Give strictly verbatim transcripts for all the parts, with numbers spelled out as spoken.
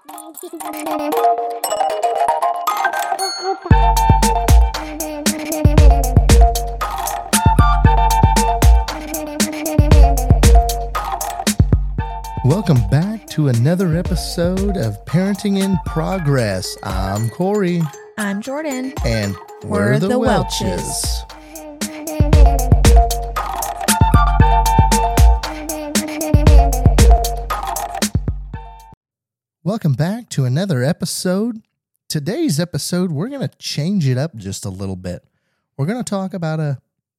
Welcome back to another episode of Parenting in Progress. I'm Corey. I'm Jordan. And we're, we're the, the Welches. Welcome back to another episode. Today's episode, we're going to change it up just a little bit. We're going to talk about a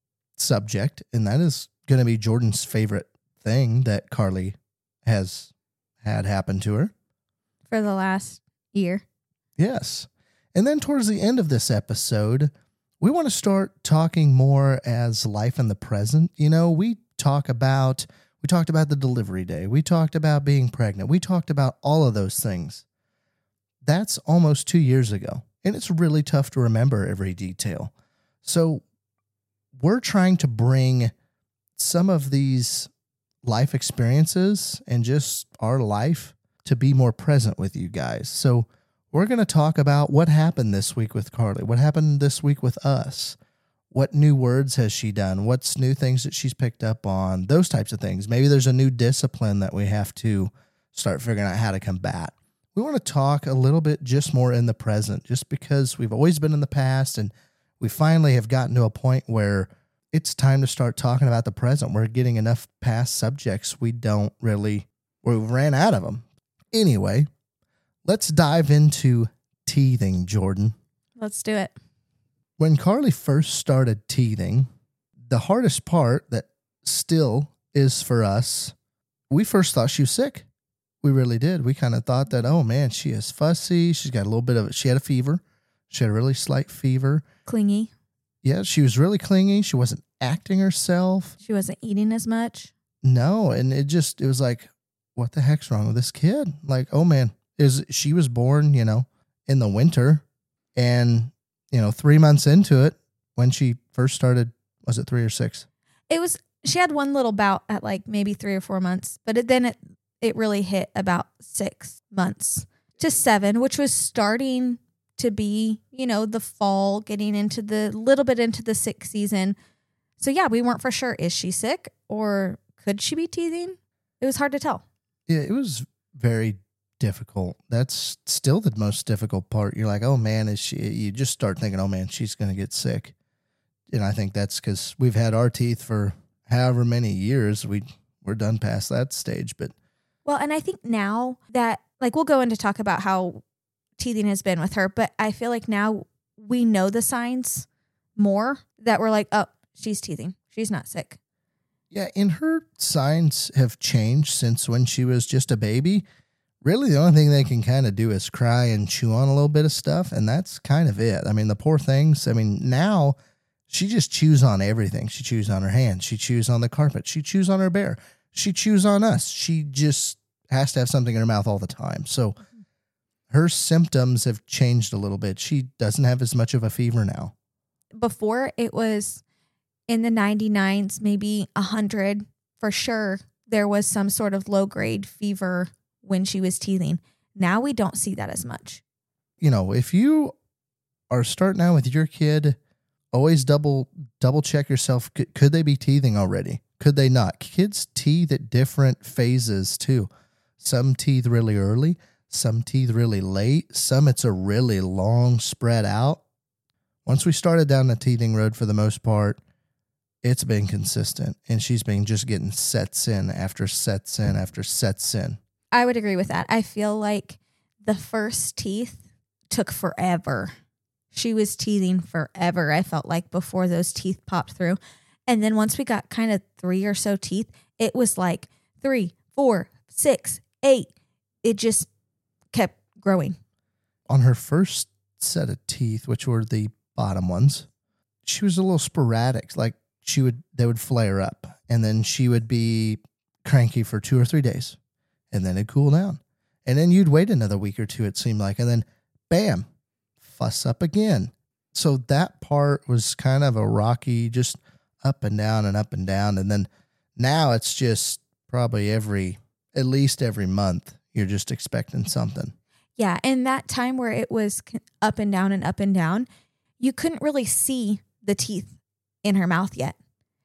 subject, and that is going to be Jordan's favorite thing that Carly has had happen to her. For the last year. Yes. And then towards the end of this episode, we want to start talking more as life in the present. You know, we talk about, we talked about the delivery day. We talked about being pregnant. We talked about all of those things. That's almost two years ago. And it's really tough to remember every detail. So we're trying to bring some of these life experiences and just our life to be more present with you guys. So we're going to talk about what happened this week with Carly, what happened this week with us, what new words has she done, what's new things that she's picked up on, those types of things. Maybe there's a new discipline that we have to start figuring out how to combat. We want to talk a little bit just more in the present, just because we've always been in the past and we finally have gotten to a point where it's time to start talking about the present. We're getting enough past subjects. We don't really, we ran out of them. Anyway, let's dive into teething, Jordan. Let's do it. When Carly first started teething, the hardest part that still is for us, we first thought she was sick. We really did. We kind of thought that, oh man, she is fussy. She's got a little bit of it. She had a fever. She had a really slight fever. Clingy. Yeah, she was really clingy. She wasn't acting herself. She wasn't eating as much. No, and it just, it was like, what the heck's wrong with this kid? Like, oh man, is she was born, you know, in the winter, and, you know, three months into it, when she first started, was it three or six? It was, she had one little bout at like maybe three or four months, but it, then it, it really hit about six months to seven, which was starting to be, you know, the fall, getting into the little bit into the sick season. So yeah, we weren't for sure. Is she sick or could she be teething? It was hard to tell. Yeah, it was very difficult. That's still the most difficult part. You're like, oh man, is she, you just start thinking, oh man, she's going to get sick. And I think that's because we've had our teeth for however many years. We, we're done past that stage. But well, and I think now that, like, we'll go into talk about how teething has been with her, but I feel like now we know the signs more, that we're like, oh, she's teething. She's not sick. Yeah, and her signs have changed since when she was just a baby. Really, the only thing they can kind of do is cry and chew on a little bit of stuff, and that's kind of it. I mean, the poor things, I mean, now she just chews on everything. She chews on her hand. She chews on the carpet. She chews on her bear. She chews on us. She just has to have something in her mouth all the time. So her symptoms have changed a little bit. She doesn't have as much of a fever now. Before, it was in the ninety-nines, maybe one hundred for sure. There was some sort of low grade fever when she was teething. Now we don't see that as much. You know, if you are starting out with your kid, always double double check yourself. Could, could they be teething already? Could they not? Kids teeth at different phases too. Some teeth really early, some teeth really late, some it's a really long spread out. Once we started down the teething road, for the most part, it's been consistent, and she's been just getting sets in after sets in after sets in. I would agree with that. I feel like the first teeth took forever. She was teething forever, I felt like, before those teeth popped through. And then once we got kind of three or so teeth, it was like three, four, six, eight. It just kept growing. On her first set of teeth, which were the bottom ones, she was a little sporadic. Like she would, they would flare up, and then she would be cranky for two or three days, and then it'd cool down. And then you'd wait another week or two, it seemed like, and then bam, fuss up again. So that part was kind of a rocky, just up and down and up and down. And then now it's just probably every, at least every month, you're just expecting something. Yeah. And that time where it was up and down and up and down, you couldn't really see the teeth in her mouth yet.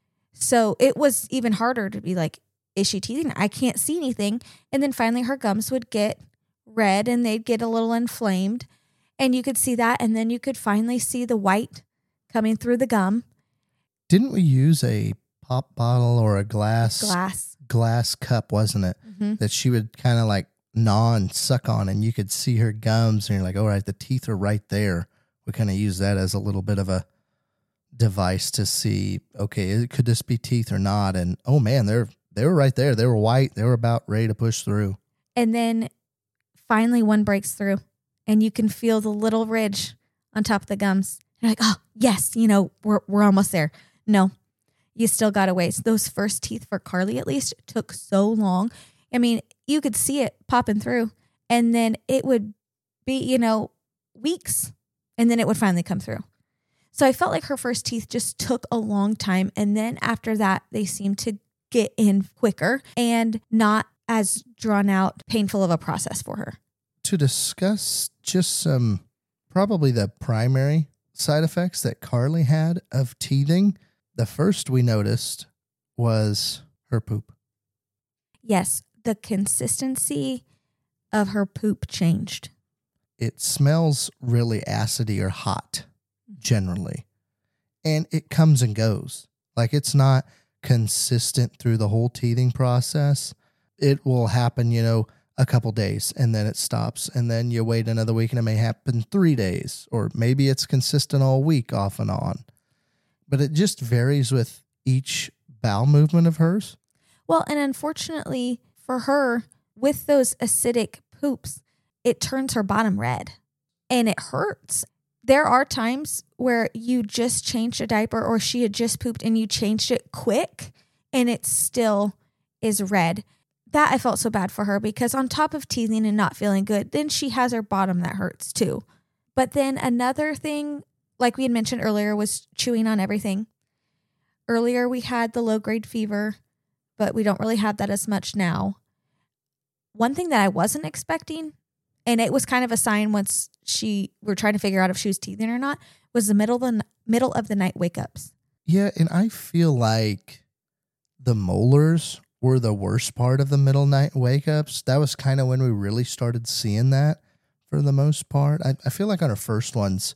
So it was even harder to be like, is she teething? I can't see anything. And then finally her gums would get red and they'd get a little inflamed and you could see that. And then you could finally see the white coming through the gum. Didn't we use a pop bottle or a glass Glass. glass cup, wasn't it? Mm-hmm. That she would kind of like gnaw and suck on and you could see her gums and you're like, all right, the teeth are right there. We kind of use that as a little bit of a device to see, okay, could this be teeth or not? And oh man, they're they were right there. They were white. They were about ready to push through. And then finally one breaks through and you can feel the little ridge on top of the gums. You're like, oh yes, you know, we're we're almost there. No, you still got to wait. Those first teeth for Carly, at least, took so long. I mean, you could see it popping through and then it would be, you know, weeks and then it would finally come through. So I felt like her first teeth just took a long time. And then after that, they seemed to get in quicker and not as drawn out, painful of a process for her. To discuss just some, probably the primary side effects that Carly had of teething, the first we noticed was her poop. Yes, the consistency of her poop changed. It smells really acidy or hot, generally. And it comes and goes. Like it's not consistent through the whole teething process. It will happen, you know, a couple days and then it stops. And then you wait another week and it may happen three days. Or maybe it's consistent all week off and on. But it just varies with each bowel movement of hers. Well, and unfortunately for her, with those acidic poops, it turns her bottom red and it hurts. There are times where you just changed a diaper or she had just pooped and you changed it quick and it still is red. That I felt so bad for her because on top of teething and not feeling good, then she has her bottom that hurts too. But then another thing, like we had mentioned earlier, was chewing on everything. Earlier we had the low grade fever, but we don't really have that as much now. One thing that I wasn't expecting, and it was kind of a sign once she we were trying to figure out if she was teething or not, was the middle of the middle of the night wake ups. Yeah, and I feel like the molars were the worst part of the middle night wake ups. That was kind of when we really started seeing that for the most part. I, I feel like on our first ones,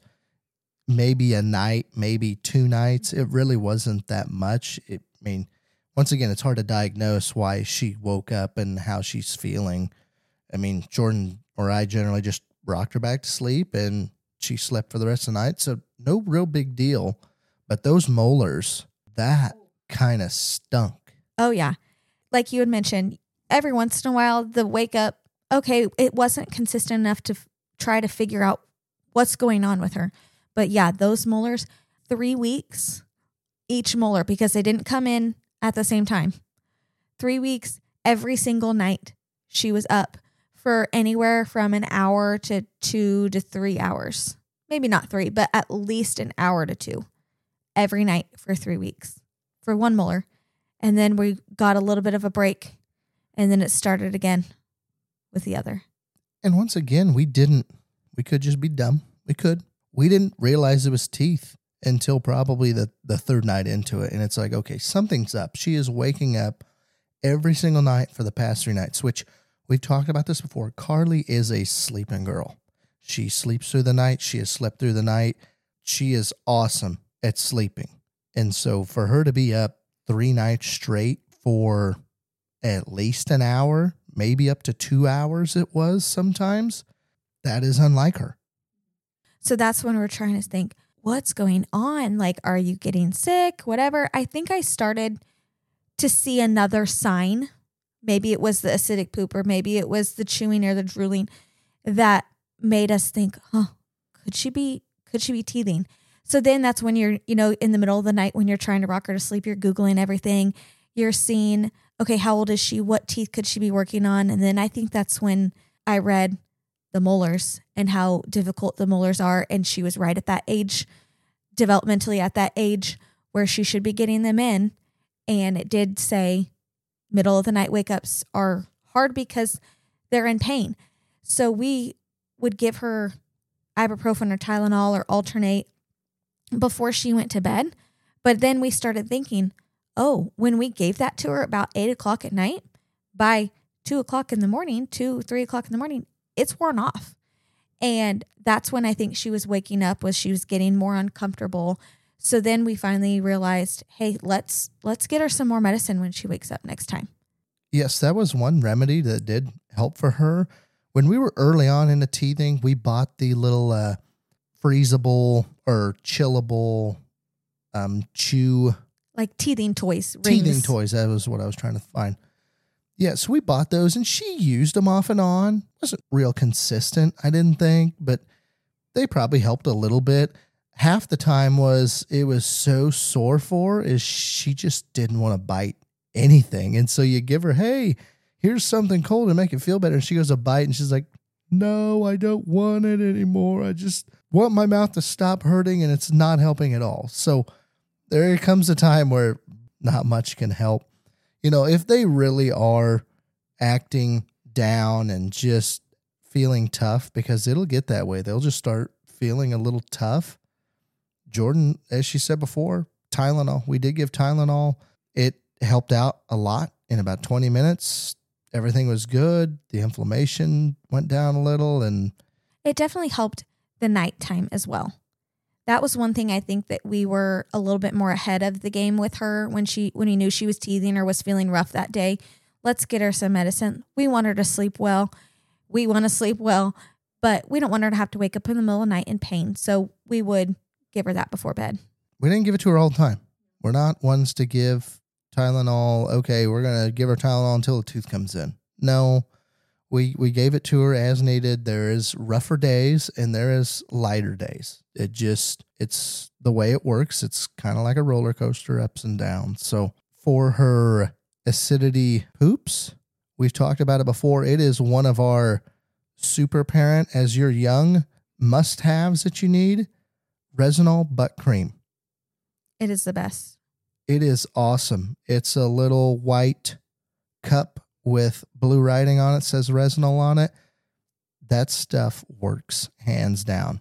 maybe a night, maybe two nights. It really wasn't that much. It, I mean, once again, it's hard to diagnose why she woke up and how she's feeling. I mean, Jordan or I generally just rocked her back to sleep and she slept for the rest of the night. So no real big deal. But those molars, that kind of stunk. Oh, yeah. Like you had mentioned, every once in a while, the wake up, okay, it wasn't consistent enough to f- try to figure out what's going on with her. But yeah, those molars, three weeks each molar because they didn't come in at the same time. Three weeks every single night she was up for anywhere from an hour to two to three hours. Maybe not three, but at least an hour to two every night for three weeks for one molar. And then we got a little bit of a break and then it started again with the other. And once again, we didn't, we could just be dumb. We could. We didn't realize it was teeth until probably the, the third night into it. And it's like, okay, something's up. She is waking up every single night for the past three nights, which we've talked about this before. Carly is a sleeping girl. She sleeps through the night. She has slept through the night. She is awesome at sleeping. And so for her to be up three nights straight for at least an hour, maybe up to two hours it was sometimes, that is unlike her. So that's when we're trying to think, what's going on? Like, are you getting sick? Whatever. I think I started to see another sign. Maybe it was the acidic poop or maybe it was the chewing or the drooling that made us think, huh, could she be, could she be teething? So then that's when you're, you know, in the middle of the night when you're trying to rock her to sleep, you're Googling everything. You're seeing, okay, how old is she? What teeth could she be working on? And then I think that's when I read the molars and how difficult the molars are. And she was right at that age, developmentally at that age where she should be getting them in. And it did say middle of the night wake ups are hard because they're in pain. So we would give her ibuprofen or Tylenol or alternate before she went to bed. But then we started thinking, oh, when we gave that to her about eight o'clock at night, by two o'clock in the morning, two, three o'clock in the morning, it's worn off. And that's when I think she was waking up, was she was getting more uncomfortable. So then we finally realized, hey, let's let's get her some more medicine when she wakes up next time. Yes, that was one remedy that did help for her. When we were early on in the teething, we bought the little uh, freezable or chillable um, chew. Like teething toys. Teething rings. toys, that was what I was trying to find. Yeah, so we bought those and she used them off and on. Wasn't real consistent, I didn't think, but they probably helped a little bit. Half the time was it was so sore for her is she just didn't want to bite anything. And so you give her, hey, here's something cold to make it feel better. And she goes to bite and she's like, no, I don't want it anymore. I just want my mouth to stop hurting and it's not helping at all. So there comes a time where not much can help. You know, if they really are acting down and just feeling tough, because it'll get that way. They'll just start feeling a little tough. Jordan, as she said before, Tylenol. We did give Tylenol. It helped out a lot in about twenty minutes. Everything was good. The inflammation went down a little. And it definitely helped the nighttime as well. That was one thing I think that we were a little bit more ahead of the game with her when she when we knew she was teething or was feeling rough that day. Let's get her some medicine. We want her to sleep well. We want to sleep well, but we don't want her to have to wake up in the middle of the night in pain. So we would give her that before bed. We didn't give it to her all the time. We're not ones to give Tylenol. Okay, we're going to give her Tylenol until the tooth comes in. No, we we gave it to her as needed. There is rougher days and there is lighter days. It just, it's the way it works. It's kind of like a roller coaster, ups and downs. So for her acidity poops, we've talked about it before. It is one of our super parent, as you're young, must-haves that you need. Resinol butt cream. It is the best. It is awesome. It's a little white cup with blue writing on it, says Resinol on it. That stuff works hands down.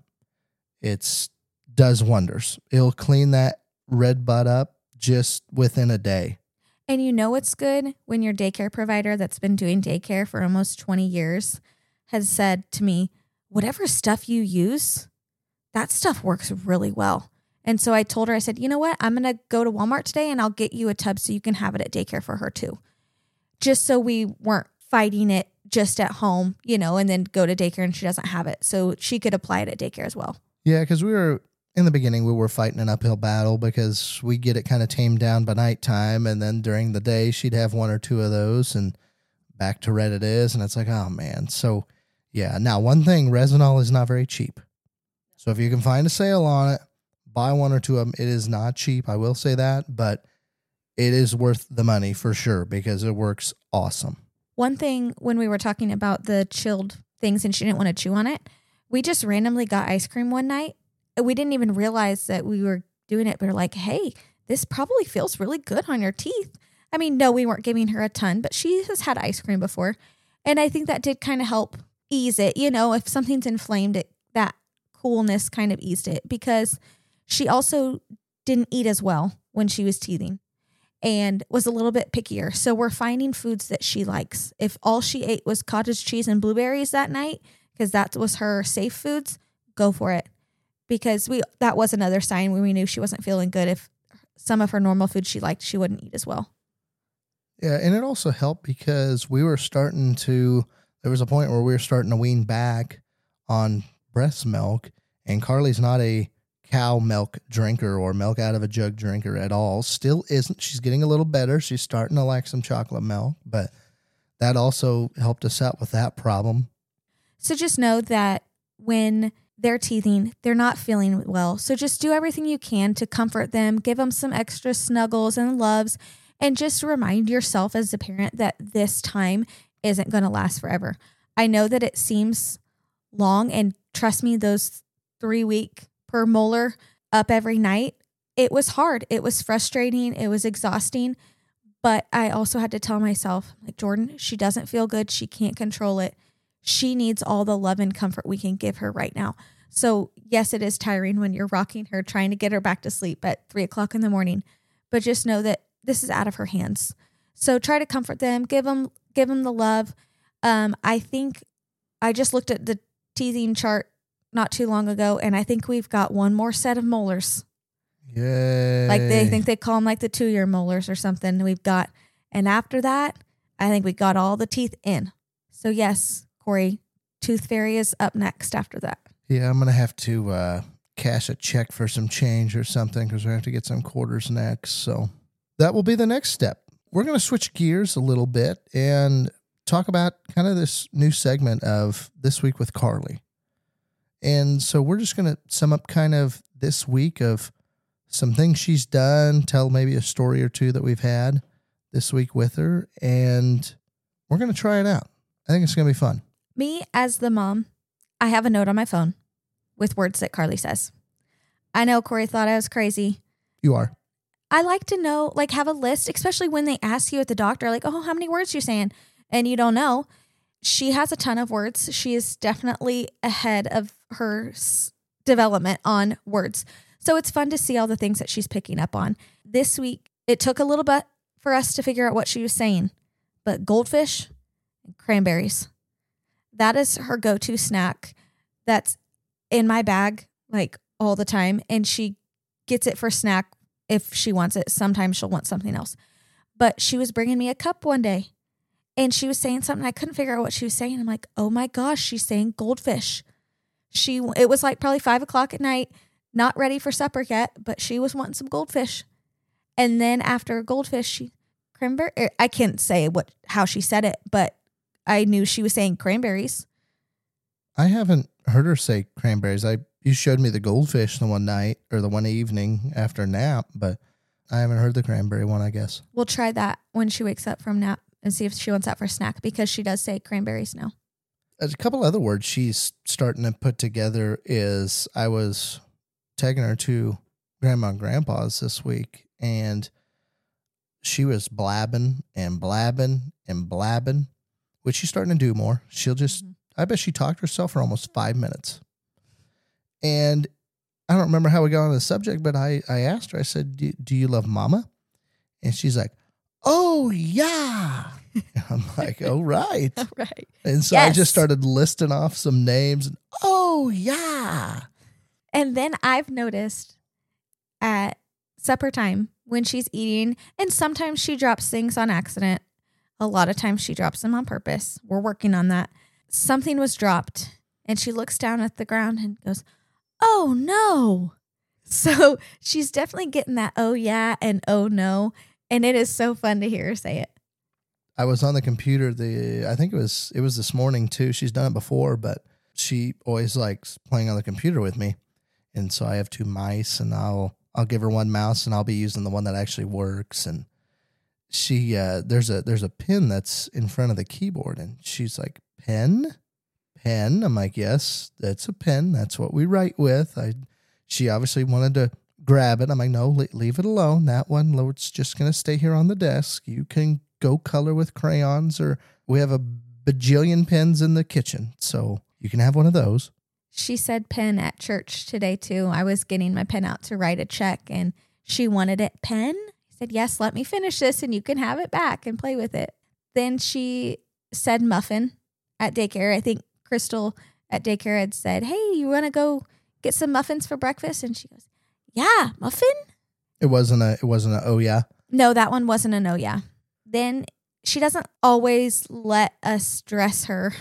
It's does wonders. It'll clean that red butt up just within a day. And you know it's good when your daycare provider that's been doing daycare for almost twenty years has said to me, whatever stuff you use, that stuff works really well. And so I told her, I said, you know what? I'm going to go to Walmart today and I'll get you a tub so you can have it at daycare for her too. Just so we weren't fighting it just at home, you know, and then go to daycare and she doesn't have it. So she could apply it at daycare as well. Yeah, because we were, in the beginning, we were fighting an uphill battle because we get it kind of tamed down by nighttime. And then during the day, she'd have one or two of those and back to red it is. And it's like, oh man. So yeah. Now, one thing, Resinol is not very cheap. So if you can find a sale on it, buy one or two of them. It is not cheap. I will say that, but it is worth the money for sure because it works awesome. One thing when we were talking about the chilled things and she didn't want to chew on it, we just randomly got ice cream one night. We didn't even realize that we were doing it. But we're like, hey, this probably feels really good on your teeth. I mean, no, we weren't giving her a ton, but she has had ice cream before. And I think that did kind of help ease it. You know, if something's inflamed, it that coolness kind of eased it because she also didn't eat as well when she was teething and was a little bit pickier. So we're finding foods that she likes. If all she ate was cottage cheese and blueberries that night, because that was her safe foods, go for it. Because we that was another sign when we knew she wasn't feeling good. If some of her normal food she liked, she wouldn't eat as well. Yeah, and it also helped because we were starting to, there was a point where we were starting to wean back on breast milk, and Carly's not a cow milk drinker or milk out of a jug drinker at all. Still isn't. She's getting a little better. She's starting to like some chocolate milk, but that also helped us out with that problem. So just know that when they're teething, they're not feeling well. So just do everything you can to comfort them, give them some extra snuggles and loves, and just remind yourself as a parent that this time isn't going to last forever. I know that it seems long, and trust me, those three week per molar up every night, it was hard. It was frustrating. It was exhausting. But I also had to tell myself, like, Jordan, she doesn't feel good. She can't control it. she needs all the love and comfort we can give her right now. So yes, it is tiring when you're rocking her, trying to get her back to sleep at three o'clock in the morning, but just know that this is out of her hands. So try to comfort them, give them, give them the love. Um, I think I just looked at the teething chart not too long ago, and I think we've got one more set of molars. Yay. Like they think they call them like the two-year molars or something. We've got, and after that, I think we got all the teeth in. So yes, Corey, Tooth Fairy is up next after that. Yeah, I'm going to have to uh, cash a check for some change or something because we have to get some quarters next. So that will be the next step. We're going to switch gears a little bit and talk about kind of this new segment of This Week with Carly. And so we're just going to sum up kind of this week of some things she's done, tell maybe a story or two that we've had this week with her, and we're going to try it out. I think it's going to be fun. Me, as the mom, I have a note on my phone with words that Carly says. I know Corey thought I was crazy. You are. I like to know, like have a list, especially when they ask you at the doctor, like, oh, how many words you saying? And you don't know. She has a ton of words. She is definitely ahead of her s- development on words. So it's fun to see all the things that she's picking up on. This week, it took a little bit for us to figure out what she was saying, but goldfish and cranberries. That is her go-to snack. That's in my bag like all the time. And she gets it for snack if she wants it. Sometimes she'll want something else. But she was bringing me a cup one day and she was saying something. I couldn't figure out what she was saying. I'm like, oh my gosh, she's saying goldfish. She, it was like probably five o'clock at night, not ready for supper yet, but she was wanting some goldfish. And then after goldfish, she cranberry. I can't say what how she said it, but I knew she was saying cranberries. I haven't heard her say cranberries. I you showed me the goldfish the one night or the one evening after nap, but I haven't heard the cranberry one, I guess. We'll try that when she wakes up from nap and see if she wants that for snack because she does say cranberries now. There's a couple other words she's starting to put together is I was taking her to Grandma and Grandpa's this week and she was blabbing and blabbing and blabbing, which she's starting to do more. She'll just, mm-hmm. I bet she talked to herself for almost five minutes. And I don't remember how we got on the subject, but I, I asked her, I said, do, do you love mama? And she's like, oh, yeah. And I'm like, oh, right. Right. And so yes. I just started listing off some names. And, oh, yeah. And then I've noticed at supper time when she's eating, and sometimes she drops things on accident. A lot of times she drops them on purpose. We're working on that. Something was dropped and she looks down at the ground and goes, oh no. So she's definitely getting that oh yeah and oh no. And it is so fun to hear her say it. I was on the computer. The I think it was it was this morning too. She's done it before, but she always likes playing on the computer with me. And so I have two mice and I'll I'll give her one mouse and I'll be using the one that actually works. And she uh, there's a there's a pin that's in front of the keyboard and she's like, pen? Pen? I'm like, yes, that's a pen. That's what we write with. I she obviously wanted to grab it. I'm like, no, leave it alone. That one, it's just going to stay here on the desk. You can go color with crayons or we have a bajillion pens in the kitchen. So you can have one of those. She said pen at church today too. I was getting my pen out to write a check and she wanted it pen. I said, yes, let me finish this and you can have it back and play with it. Then she said muffin at daycare. I think Crystal at daycare had said, hey, you want to go get some muffins for breakfast? And she goes, yeah, muffin? It wasn't a, it wasn't a, oh yeah. No, that one wasn't a no, yeah. Then she doesn't always let us dress her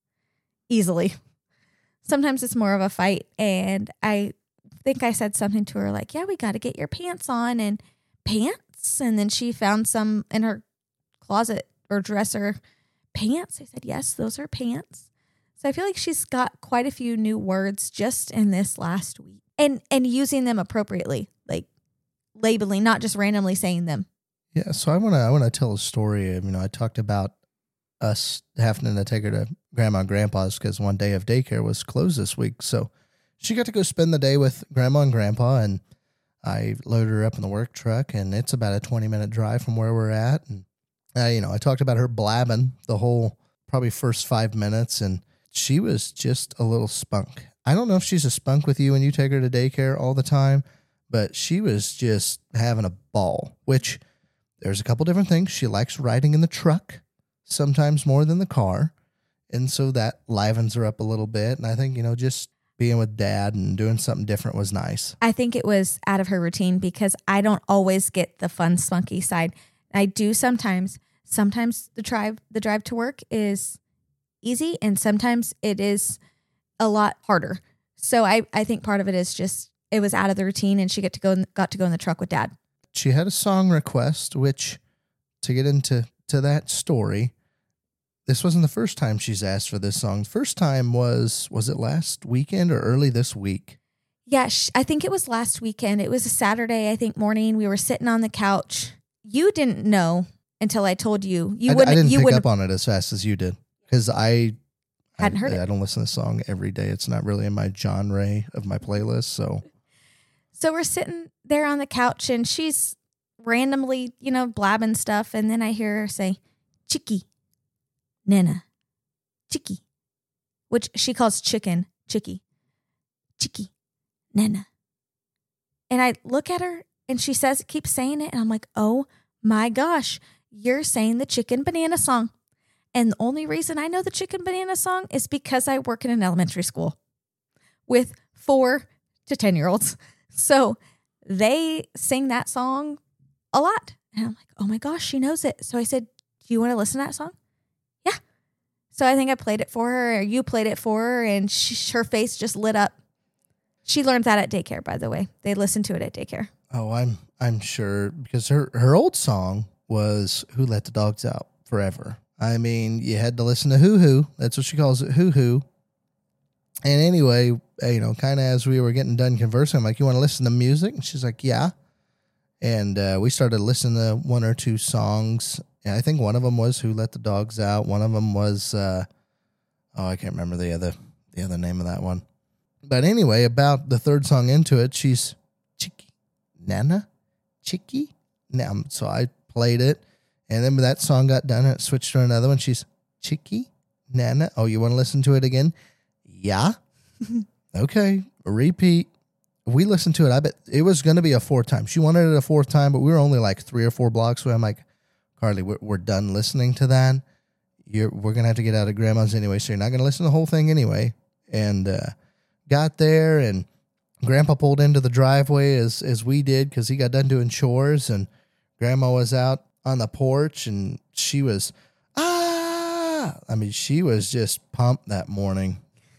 easily. Sometimes it's more of a fight. And I think I said something to her like, yeah, we got to get your pants on and pants. And then she found some in her closet or dresser, pants. I said, yes, those are pants. So I feel like she's got quite a few new words just in this last week and, and using them appropriately, like labeling, not just randomly saying them. Yeah. So I want to, I want to tell a story. You know, I talked about us having to take her to Grandma and Grandpa's because one day of daycare was closed this week. So she got to go spend the day with Grandma and Grandpa, and I loaded her up in the work truck, and it's about a twenty minute drive from where we're at. And, uh, you know, I talked about her blabbing the whole probably first five minutes, and she was just a little spunk. I don't know if she's a spunk with you when you take her to daycare all the time, but she was just having a ball, which there's a couple different things. She likes riding in the truck, sometimes more than the car. And so that livens her up a little bit. And I think, you know, just being with dad and doing something different was nice. I think it was out of her routine because I don't always get the fun, spunky side. I do sometimes. Sometimes the drive, the drive to work is easy, and sometimes it is a lot harder. So I, I think part of it is just it was out of the routine, and she get to go in, got to go in the truck with dad. She had a song request, which to get into to that story, this wasn't the first time she's asked for this song. First time was, was it last weekend or early this week? Yeah, sh- I think it was last weekend. It was a Saturday, I think, morning. We were sitting on the couch. You didn't know until I told you. You I, wouldn't. I didn't you pick wouldn't, up on it as fast as you did because I hadn't I, heard I, it. I don't listen to the song every day. It's not really in my genre of my playlist. So, so we're sitting there on the couch, and she's randomly, you know, blabbing stuff, and then I hear her say, "Chicky, Nana, Chicky," which she calls chicken, Chicky, Chicky, Nana. And I look at her, and she says, keeps saying it, and I'm like, oh my gosh, you're saying the Chicken Banana song. And the only reason I know the Chicken Banana song is because I work in an elementary school with four to ten year olds. So they sing that song a lot. And I'm like, oh my gosh, she knows it. So I said, do you want to listen to that song? Yeah. So I think I played it for her, or you played it for her, and she, her face just lit up. She learned that at daycare, by the way. They listened to it at daycare. oh, I'm I'm sure because her her old song was "Who Let the Dogs Out" forever. I mean, you had to listen to Hoo Hoo. That's what she calls it, Hoo Hoo. And anyway, you know, kind of as we were getting done conversing, I'm like, you want to listen to music? And she's like, yeah. And uh, we started listening to one or two songs. And I think one of them was "Who Let the Dogs Out." One of them was, uh, oh, I can't remember the other the other name of that one. But anyway, about the third song into it, she's Chicky, Nana, Chicky. Now, so I played it. And then when that song got done, it switched to another one. She's Chicky, Nana. Oh, you want to listen to it again? Yeah. Okay. Repeat. We listened to it. I bet it was going to be a fourth time. She wanted it a fourth time, but we were only like three or four blocks away. I'm like, Carly, we're, we're done listening to that. You're, we're going to have to get out of grandma's anyway, so you're not going to listen to the whole thing anyway. And uh, got there, and grandpa pulled into the driveway as, as we did because he got done doing chores, and grandma was out on the porch, and she was, ah, I mean, she was just pumped that morning.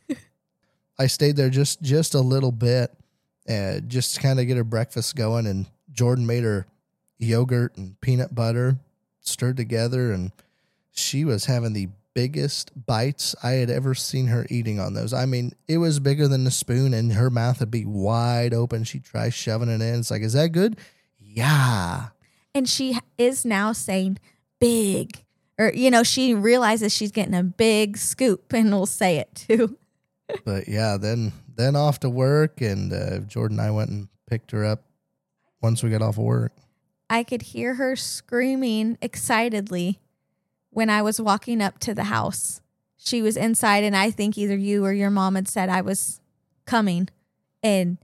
I stayed there just, just a little bit, uh, just to kind of get her breakfast going, and Jordan made her yogurt and peanut butter stirred together, and she was having the biggest bites I had ever seen her eating on those. I mean, it was bigger than the spoon, and her mouth would be wide open. She'd try shoving it in. It's like, is that good? Yeah. And she is now saying big, or, you know, she realizes she's getting a big scoop, and will say it too. But yeah, then then off to work, and uh, Jordan and I went and picked her up once we got off of work. I could hear her screaming excitedly when I was walking up to the house. She was inside, and I think either you or your mom had said I was coming, and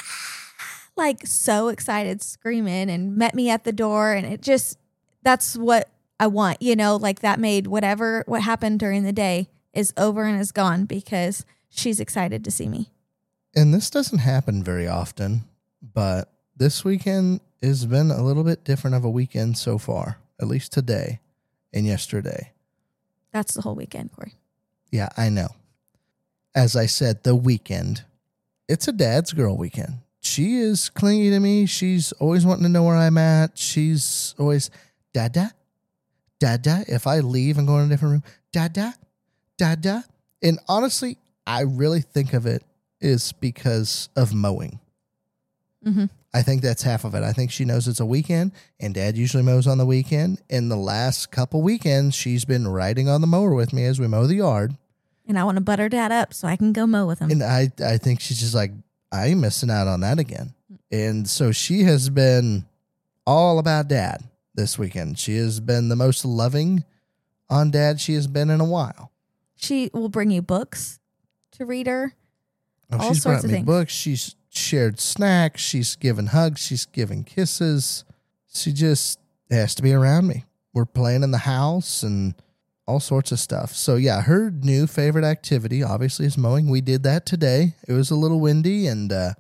like so excited, screaming, and met me at the door. And it just, that's what I want, you know, like that made whatever, what happened during the day is over and is gone because she's excited to see me. And this doesn't happen very often, but this weekend has been a little bit different of a weekend so far, at least today and yesterday. That's the whole weekend, Corey. Yeah, I know. As I said, the weekend, it's a dad's girl weekend. She is clingy to me. She's always wanting to know where I'm at. She's always, Dada, Dada. If I leave and go in a different room, Dada, Dada. And honestly, I really think of it is because of mowing. Mm-hmm. I think that's half of it. I think she knows it's a weekend, and Dad usually mows on the weekend. In the last couple weekends, she's been riding on the mower with me as we mow the yard. And I want to butter Dad up so I can go mow with him. And I, I think she's just like, I ain't missing out on that again. And so she has been all about Dad this weekend. She has been the most loving on Dad she has been in a while. She will bring you books to read her. Oh, all she's sorts brought of me things. books. She's shared snacks. She's given hugs. She's given kisses. She just has to be around me. We're playing in the house and all sorts of stuff. So yeah, her new favorite activity obviously is mowing. We did that today. It was a little windy and uh,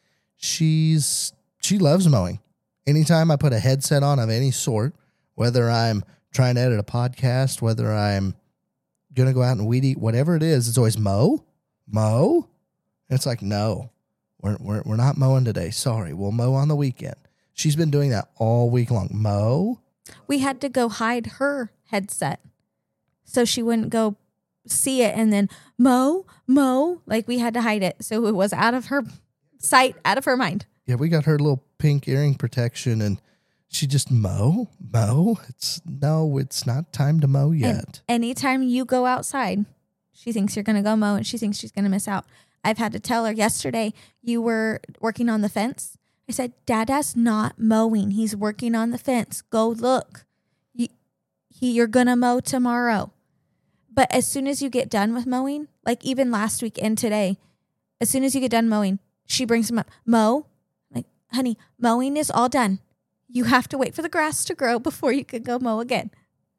she's she loves mowing. Anytime I put a headset on of any sort, whether I'm trying to edit a podcast, whether I'm going to go out and weed eat, whatever it is, it's always mow, mow. And it's like, no, we're, we're, we're not mowing today. Sorry. We'll mow on the weekend. She's been doing that all week long. Mow. We had to go hide her headset so she wouldn't go see it and then mow, mow. Like we had to hide it. So it was out of her sight, out of her mind. Yeah, we got her little pink earring protection and she just mow, mow. It's no, it's not time to mow yet. And anytime you go outside, she thinks you're going to go mow and she thinks she's going to miss out. I've had to tell her yesterday, you were working on the fence. I said, Dada's not mowing. He's working on the fence. Go look. You, he, you're going to mow tomorrow. But as soon as you get done with mowing, like even last week and today, as soon as you get done mowing, she brings him up. Mow? Like, honey, mowing is all done. You have to wait for the grass to grow before you can go mow again.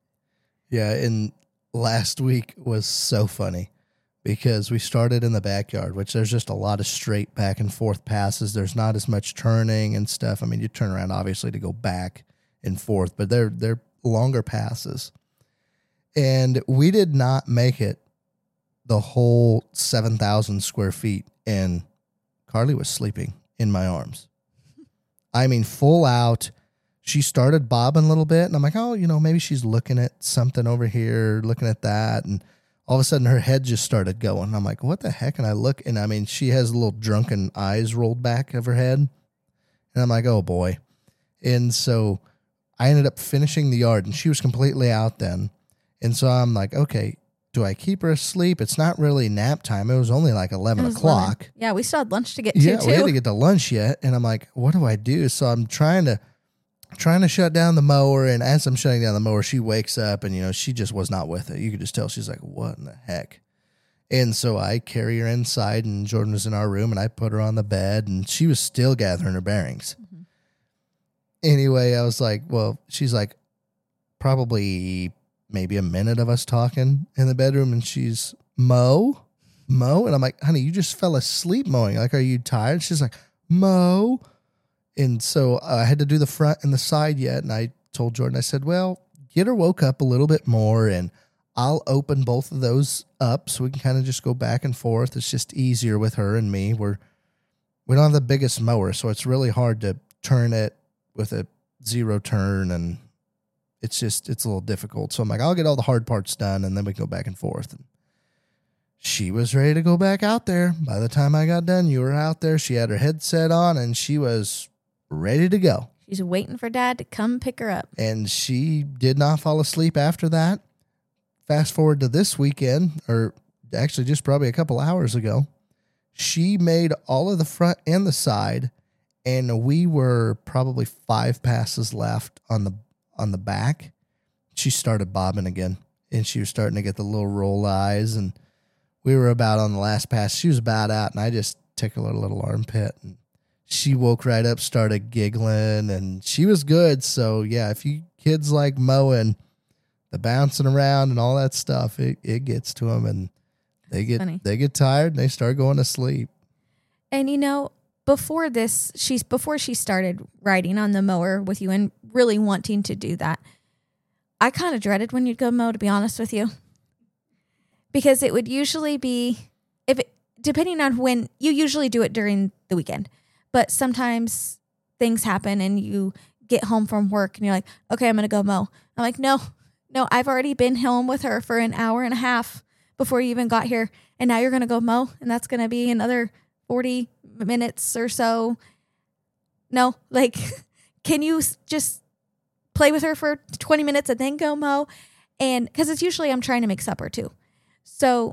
Yeah, and last week was so funny because we started in the backyard, which there's just a lot of straight back and forth passes. There's not as much turning and stuff. I mean, you turn around obviously to go back and forth, but they're they're longer passes. And we did not make it the whole seven thousand square feet, and Carly was sleeping in my arms. I mean, full out. She started bobbing a little bit, and I'm like, oh, you know, maybe she's looking at something over here, looking at that, and all of a sudden her head just started going. I'm like, what the heck? And I look, and I mean, she has little drunken eyes rolled back of her head, and I'm like, oh boy. And so I ended up finishing the yard, and she was completely out then. And so I'm like, okay, do I keep her asleep? It's not really nap time. It was only like eleven o'clock. eleven. Yeah, we still had lunch to get to, Yeah, too. we had to get to lunch yet. And I'm like, what do I do? So I'm trying to trying to shut down the mower. And as I'm shutting down the mower, she wakes up and, you know, she just was not with it. You could just tell she's like, what in the heck? And so I carry her inside, and Jordan was in our room, and I put her on the bed, and she was still gathering her bearings. Mm-hmm. Anyway, I was like, well, she's like probably maybe a minute of us talking in the bedroom, and she's mow, mow. And I'm like, honey, you just fell asleep mowing. Like, are you tired? She's like, mow. And so I had to do the front and the side yet. And I told Jordan, I said, well, get her woke up a little bit more, and I'll open both of those up so we can kind of just go back and forth. It's just easier with her and me. We're, we don't have the biggest mower, so it's really hard to turn it with a zero turn, and it's just, it's a little difficult. So I'm like, I'll get all the hard parts done, and then we can go back and forth. And she was ready to go back out there. By the time I got done, you were out there. She had her headset on, and she was ready to go. She's waiting for Dad to come pick her up. And she did not fall asleep after that. Fast forward to this weekend, or actually just probably a couple hours ago, she made all of the front and the side, and we were probably five passes left on the on the back. She started bobbing again, and she was starting to get the little roll eyes, and we were about on the last pass. She was about out, and I just tickled her little armpit, and she woke right up, started giggling, and she was good. So yeah, if you kids like mowing, the bouncing around and all that stuff, it, it gets to them, and they get Funny. they get tired and they start going to sleep. And you know, before this, she's before she started riding on the mower with you and really wanting to do that, I kind of dreaded when you'd go mow, to be honest with you, because it would usually be, if it, depending on when, you usually do it during the weekend, but sometimes things happen and you get home from work and you're like, okay, I'm going to go mow. I'm like, no, no, I've already been home with her for an hour and a half before you even got here. And now you're going to go mow, and that's going to be another forty minutes or so. No, like, can you just play with her for twenty minutes and then go mow? And because it's usually I'm trying to make supper too. So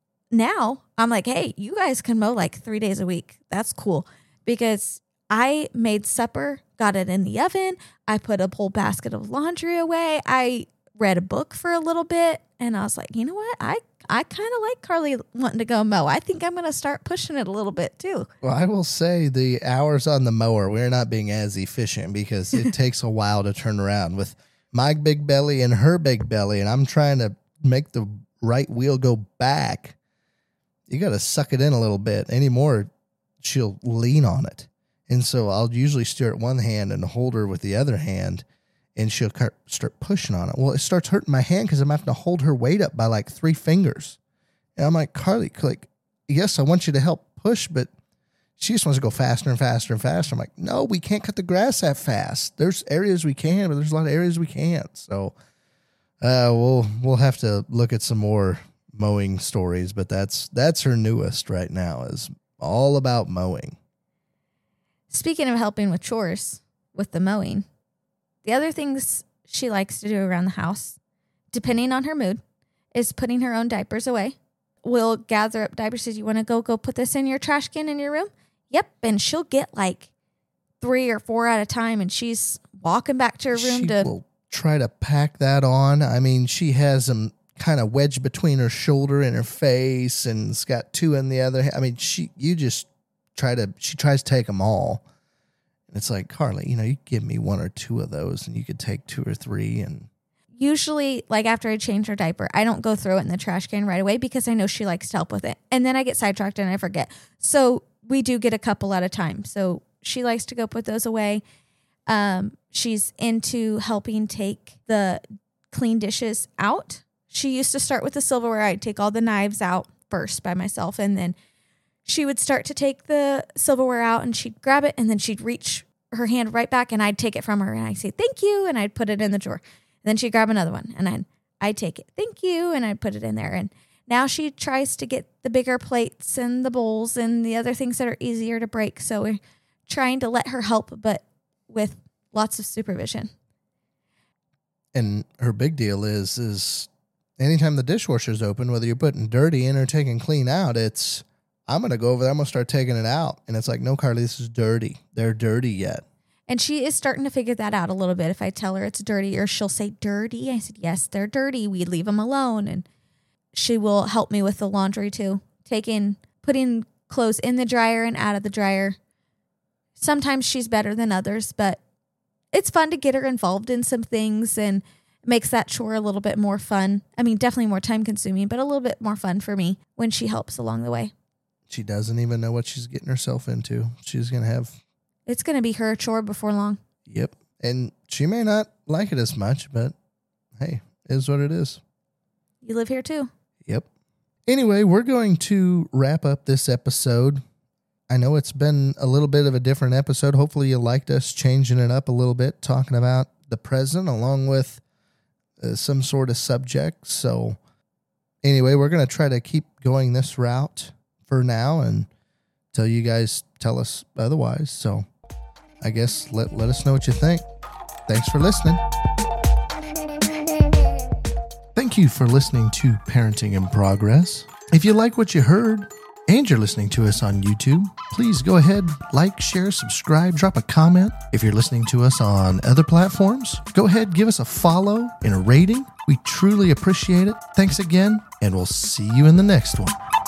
now I'm like, hey, you guys can mow like three days a week. That's cool, because I made supper, got it in the oven. I put a whole basket of laundry away. I read a book for a little bit, and I was like, you know what? I I kind of like Carly wanting to go mow. I think I'm going to start pushing it a little bit too. Well, I will say the hours on the mower, we're not being as efficient because it takes a while to turn around with my big belly and her big belly, and I'm trying to make the right wheel go back. You got to suck it in a little bit. Anymore, she'll lean on it. And so I'll usually steer it one hand and hold her with the other hand, and she'll start pushing on it. Well, it starts hurting my hand because I'm having to hold her weight up by like three fingers. And I'm like, Carly, like, yes, I want you to help push, but she just wants to go faster and faster and faster. I'm like, no, we can't cut the grass that fast. There's areas we can, but there's a lot of areas we can't. So uh, we'll we'll have to look at some more mowing stories, but that's that's her newest right now, is all about mowing. Speaking of helping with chores, with the mowing, the other things she likes to do around the house, depending on her mood, is putting her own diapers away. We'll gather up diapers. Says, you want to go go put this in your trash can in your room? Yep. And she'll get like three or four at a time, and she's walking back to her room she to will try to pack that on. I mean, she has them kind of wedged between her shoulder and her face, and it's got two in the other hand. I mean, she you just try to she tries to take them all. And it's like, Carly, you know, you give me one or two of those and you could take two or three. And usually, like after I change her diaper, I don't go throw it in the trash can right away because I know she likes to help with it. And then I get sidetracked and I forget. So we do get a couple at a time. So she likes to go put those away. Um, she's into helping take the clean dishes out. She used to start with the silverware. I'd take all the knives out first by myself, and then she would start to take the silverware out, and she'd grab it, and then she'd reach her hand right back, and I'd take it from her, and I'd say, thank you, and I'd put it in the drawer. And then she'd grab another one, and I'd, I'd take it, thank you, and I'd put it in there. And now she tries to get the bigger plates and the bowls and the other things that are easier to break. So we're trying to let her help, but with lots of supervision. And her big deal is, is anytime the dishwasher's open, whether you're putting dirty in or taking clean out, it's, I'm going to go over there. I'm going to start taking it out. And it's like, no, Carly, this is dirty. They're dirty yet. And she is starting to figure that out a little bit. If I tell her it's dirty, or she'll say dirty, I said, yes, they're dirty. We leave them alone. And she will help me with the laundry too. Taking, putting clothes in the dryer and out of the dryer. Sometimes she's better than others, but it's fun to get her involved in some things, and makes that chore a little bit more fun. I mean, definitely more time consuming, but a little bit more fun for me when she helps along the way. She doesn't even know what she's getting herself into. She's going to have... It's going to be her chore before long. Yep. And she may not like it as much, but hey, it is what it is. You live here too. Yep. Anyway, we're going to wrap up this episode. I know it's been a little bit of a different episode. Hopefully you liked us changing it up a little bit, talking about the present along with uh, some sort of subject. So anyway, we're going to try to keep going this route for now until you guys tell us otherwise. So I guess let, let us know what you think. Thanks for listening. Thank you for listening to Parenting in Progress. If you like what you heard and you're listening to us on YouTube, please go ahead, like, share, subscribe, drop a comment. If you're listening to us on other platforms, go ahead, give us a follow and a rating. We truly appreciate it. Thanks again, and we'll see you in the next one.